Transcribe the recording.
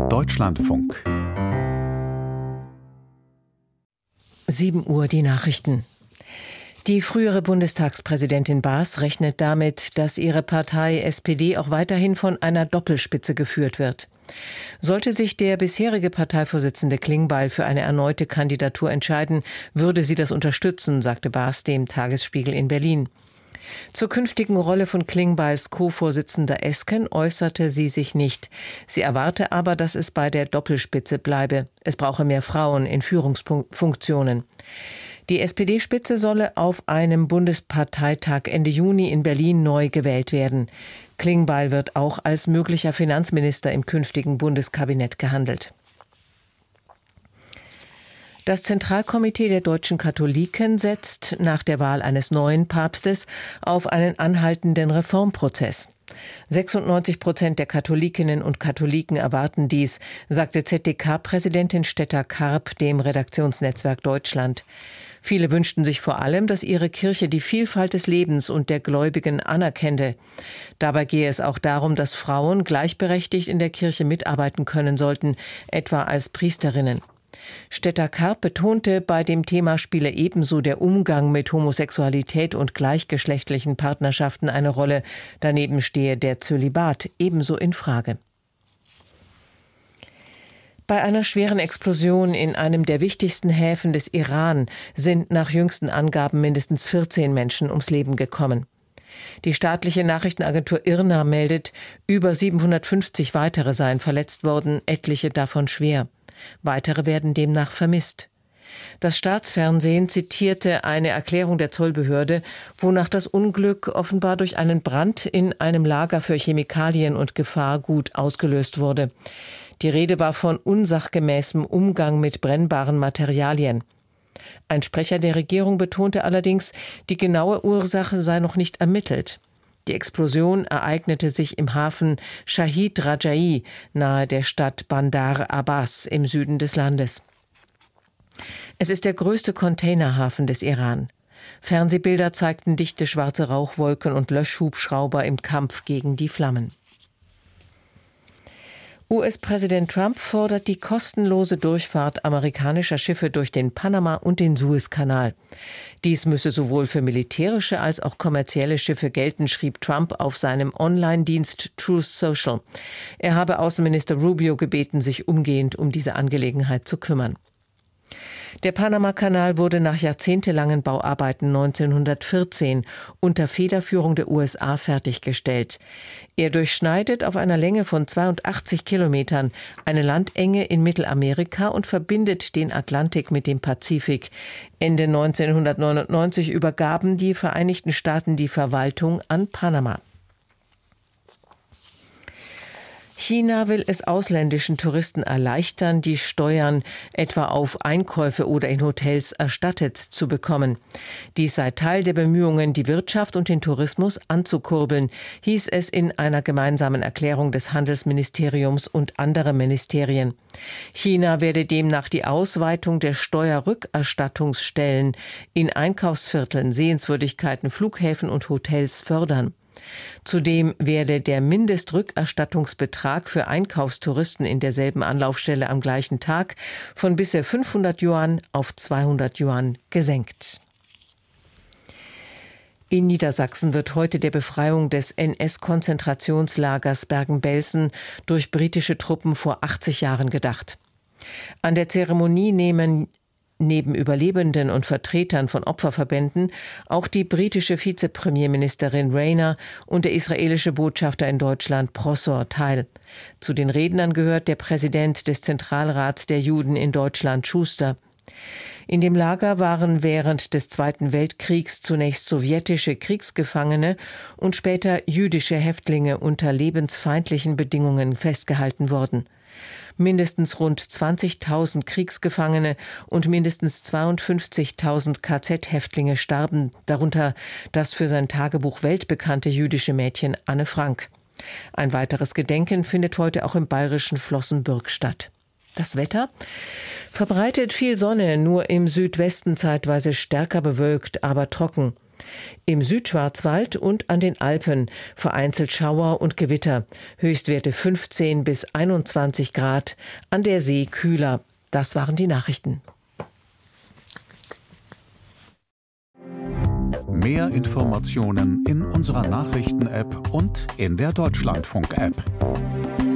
Deutschlandfunk. 7 Uhr die Nachrichten. Die frühere Bundestagspräsidentin Baas rechnet damit, dass ihre Partei SPD auch weiterhin von einer Doppelspitze geführt wird. Sollte sich der bisherige Parteivorsitzende Klingbeil für eine erneute Kandidatur entscheiden, würde sie das unterstützen, sagte Baas dem Tagesspiegel in Berlin. Zur künftigen Rolle von Klingbeils Co-Vorsitzender Esken äußerte sie sich nicht. Sie erwarte aber, dass es bei der Doppelspitze bleibe. Es brauche mehr Frauen in Führungsfunktionen. Die SPD-Spitze solle auf einem Bundesparteitag Ende Juni in Berlin neu gewählt werden. Klingbeil wird auch als möglicher Finanzminister im künftigen Bundeskabinett gehandelt. Das Zentralkomitee der deutschen Katholiken setzt nach der Wahl eines neuen Papstes auf einen anhaltenden Reformprozess. 96% der Katholikinnen und Katholiken erwarten dies, sagte ZDK-Präsidentin Stetter-Karp dem Redaktionsnetzwerk Deutschland. Viele wünschten sich vor allem, dass ihre Kirche die Vielfalt des Lebens und der Gläubigen anerkenne. Dabei gehe es auch darum, dass Frauen gleichberechtigt in der Kirche mitarbeiten können sollten, etwa als Priesterinnen. Stetter-Karp betonte, bei dem Thema spiele ebenso der Umgang mit Homosexualität und gleichgeschlechtlichen Partnerschaften eine Rolle. Daneben stehe der Zölibat ebenso in Frage. Bei einer schweren Explosion in einem der wichtigsten Häfen des Iran sind nach jüngsten Angaben mindestens 14 Menschen ums Leben gekommen. Die staatliche Nachrichtenagentur IRNA meldet, über 750 weitere seien verletzt worden, etliche davon schwer. Weitere werden demnach vermisst. Das Staatsfernsehen zitierte eine Erklärung der Zollbehörde, wonach das Unglück offenbar durch einen Brand in einem Lager für Chemikalien und Gefahrgut ausgelöst wurde. Die Rede war von unsachgemäßem Umgang mit brennbaren Materialien. Ein Sprecher der Regierung betonte allerdings, die genaue Ursache sei noch nicht ermittelt. Die Explosion ereignete sich im Hafen Shahid Raja'i nahe der Stadt Bandar Abbas im Süden des Landes. Es ist der größte Containerhafen des Iran. Fernsehbilder zeigten dichte schwarze Rauchwolken und Löschhubschrauber im Kampf gegen die Flammen. US-Präsident Trump fordert die kostenlose Durchfahrt amerikanischer Schiffe durch den Panama- und den Suezkanal. Dies müsse sowohl für militärische als auch kommerzielle Schiffe gelten, schrieb Trump auf seinem Online-Dienst Truth Social. Er habe Außenminister Rubio gebeten, sich umgehend um diese Angelegenheit zu kümmern. Der Panama-Kanal wurde nach jahrzehntelangen Bauarbeiten 1914 unter Federführung der USA fertiggestellt. Er durchschneidet auf einer Länge von 82 Kilometern eine Landenge in Mittelamerika und verbindet den Atlantik mit dem Pazifik. Ende 1999 übergaben die Vereinigten Staaten die Verwaltung an Panama. China will es ausländischen Touristen erleichtern, die Steuern etwa auf Einkäufe oder in Hotels erstattet zu bekommen. Dies sei Teil der Bemühungen, die Wirtschaft und den Tourismus anzukurbeln, hieß es in einer gemeinsamen Erklärung des Handelsministeriums und anderer Ministerien. China werde demnach die Ausweitung der Steuerrückerstattungsstellen in Einkaufsvierteln, Sehenswürdigkeiten, Flughäfen und Hotels fördern. Zudem werde der Mindestrückerstattungsbetrag für Einkaufstouristen in derselben Anlaufstelle am gleichen Tag von bisher 500 Yuan auf 200 Yuan gesenkt. In Niedersachsen wird heute der Befreiung des NS-Konzentrationslagers Bergen-Belsen durch britische Truppen vor 80 Jahren gedacht. An der Zeremonie nehmen neben Überlebenden und Vertretern von Opferverbänden auch die britische Vizepremierministerin Rayner und der israelische Botschafter in Deutschland Prosor teil. Zu den Rednern gehört der Präsident des Zentralrats der Juden in Deutschland, Schuster. In dem Lager waren während des Zweiten Weltkriegs zunächst sowjetische Kriegsgefangene und später jüdische Häftlinge unter lebensfeindlichen Bedingungen festgehalten worden. Mindestens rund 20.000 Kriegsgefangene und mindestens 52.000 KZ-Häftlinge starben, darunter das für sein Tagebuch weltbekannte jüdische Mädchen Anne Frank. Ein weiteres Gedenken findet heute auch im bayerischen Flossenbürg statt. Das Wetter? Verbreitet viel Sonne, nur im Südwesten zeitweise stärker bewölkt, aber trocken. Im Südschwarzwald und an den Alpen vereinzelt Schauer und Gewitter. Höchstwerte 15 bis 21 Grad, an der See kühler. Das waren die Nachrichten. Mehr Informationen in unserer Nachrichten-App und in der Deutschlandfunk-App.